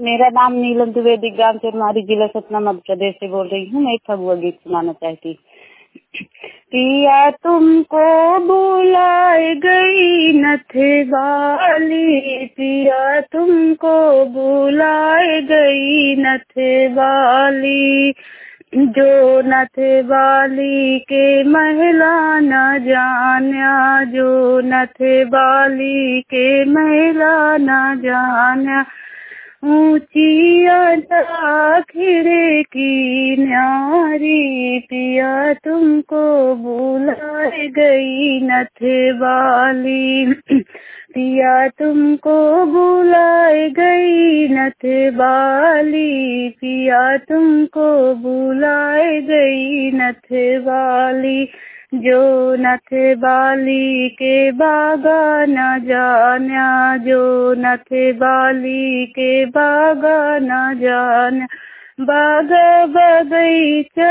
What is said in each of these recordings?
मेरा नाम नीलम द्विवेदी, ग्राम चरमारी, जिला सतना, मध्य प्रदेश से बोल रही हूँ। मैं एक फगुआ गीत सुनाना चाहती हूँ। पिया तुमको बुलाए गई नथे वाली, पिया तुमको बुलाए गई नथे वाली, जो नथे वाली के महला न जान्या, जो नथे वाली के महला न जान्या, ऊंची आखिरे की न्यारी, पिया तुमको बुलाए गई नथे वाली, पिया तुमको बुलाए गई नथे वाली, पिया तुमको बुलाए गई नथे वाली, जो नथे वाली के बागा न जान्या, जो नथे वाली के बागा न जान्या, बाग बगीचा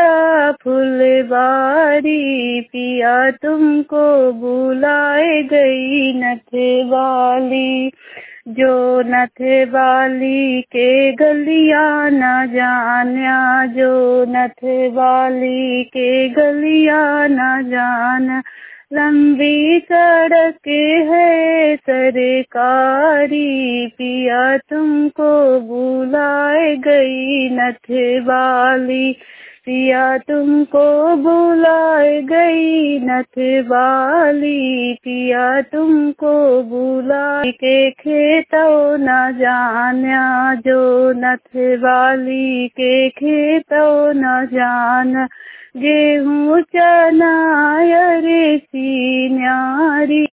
फुलवारी, पिया तुमको बुलाए गई नथे वाली, जो नथे वाली के गलिया न जान्या, जो नथे वाली के गलिया न जान्या, लंबी सड़क है सरकारी, पिया तुमको बुलाए गई नथे वाली, पिया तुमको बुलाए गई नथे वाली, पिया तुमको बुलाए के खेतों न जान्या, जो नथे वाली के खेतों न जान्या, गेहूं चना अरे सी न्यारी।